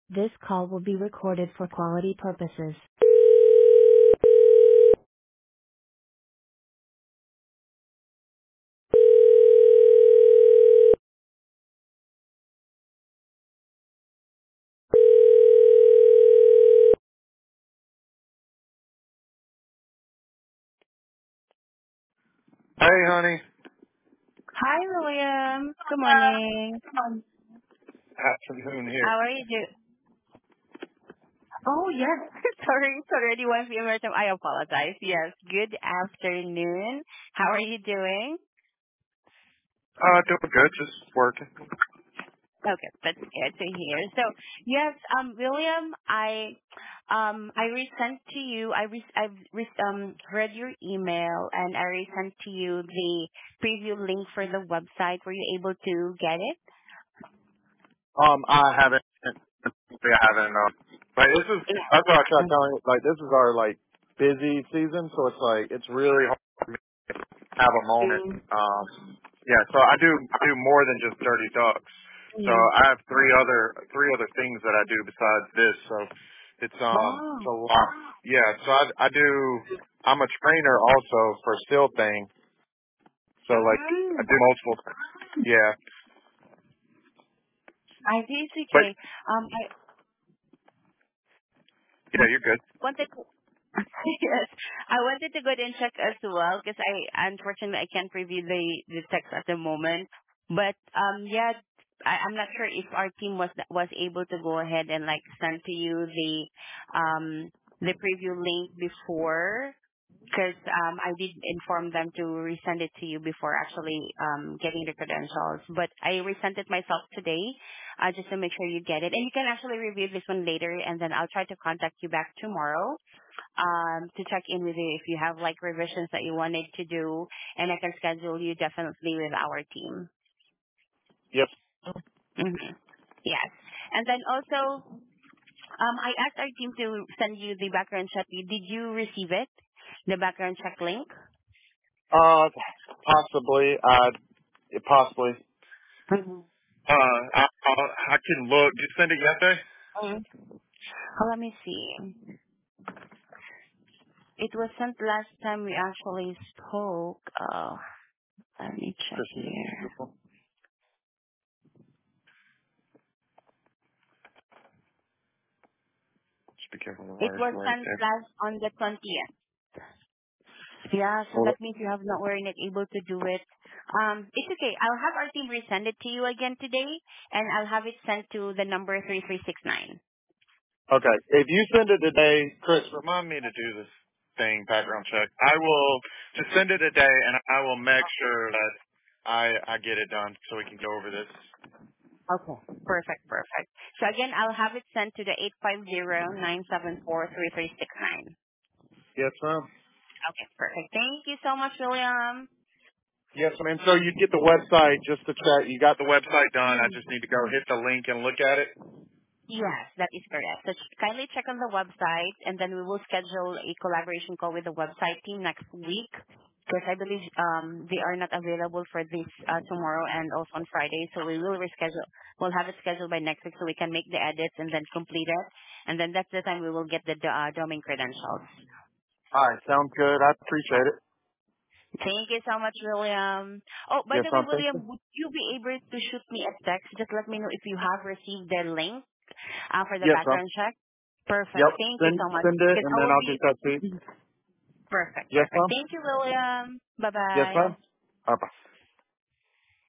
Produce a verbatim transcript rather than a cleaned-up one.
This call will be recorded for quality purposes. Hey, honey. Hi, William. Good morning. Afternoon here. How are you doing? Oh, yes. Sorry, it's already one p m your time. I apologize. Yes. Good afternoon. How are you doing? Uh, doing good. Just working. Okay, that's good to hear. So, yes, um, William, I, um, I resent to you. I re- I've re- um read your email and I resent to you the preview link for the website. Were you able to get it? Um, I haven't. I haven't. Um, like this is. That's what I try telling you. Like this is our like busy season, so it's like it's really hard for me to have a moment. Mm, Um, yeah. So I do. I do more than just dirty ducks. So mm. I have three other three other things that I do besides this. So it's um Oh. it's a lot. Yeah. So I I do. I'm a trainer also for still thing. So like I Mm. do multiple. Yeah. I see. It's But okay. Um, I yeah, you're good. wanted to, yes, I wanted to go ahead and check as well because I unfortunately I can't review the the text at the moment. But um, yeah, I, I'm not sure if our team was was able to go ahead and like send to you the um the preview link before. Because um, I did inform them to resend it to you before actually um, getting the credentials. But I resent it myself today uh, just to make sure you get it. And you can actually review this one later, and then I'll try to contact you back tomorrow um, to check in with you if you have like revisions that you wanted to do, and I can schedule you definitely with our team. Yep. hmm Yes. And then also, um, I asked our team to send you the background check. Did you receive it? The background check link? Uh, possibly. Uh, possibly. Mhm. Uh, I, I, I can look. Did you send it yesterday? Oh, let me see. It was sent last time we actually spoke. Oh, let me check Christmas. here. Just be careful. The It wire's was right sent there. last on the twentieth. Yeah, so Hold that up. means you have not were not able to do it. Um, it's okay. I'll have our team resend it to you again today, and I'll have it sent to the number three three six nine. Okay. If you send it today, Chris, remind me to do this thing, background check. I will just send it today, and I will make sure that I I get it done so we can go over this. Okay. Perfect, perfect. So again, I'll have it sent to the eight five zero nine seven four three three six nine. Yes, ma'am. Okay, perfect. Thank you so much, William. Yes, ma'am. So you get the website just to check. You got the website done. I just need to go hit the link and look at it. Yes, that is correct. So ch- kindly check on the website, and then we will schedule a collaboration call with the website team next week because I believe um, they are not available for this uh, tomorrow and also on Friday. So we will reschedule. We'll have it scheduled by next week so we can make the edits and then complete it. And then that's the time we will get the do- uh, domain credentials. All right. Sounds good. I appreciate it. Thank you so much, William. Oh, by Yes, the way, ma'am. Thank you. William, would you be able to shoot me a text? Just let me know if you have received the link uh, for the Yes, ma'am. background check. Perfect. Yep. Thank you Send so much. send it, Because and I then will I'll be get that to you. perfect. Yes, Perfect. ma'am. Thank you, William. Bye Yes, bye. ma'am. Bye bye.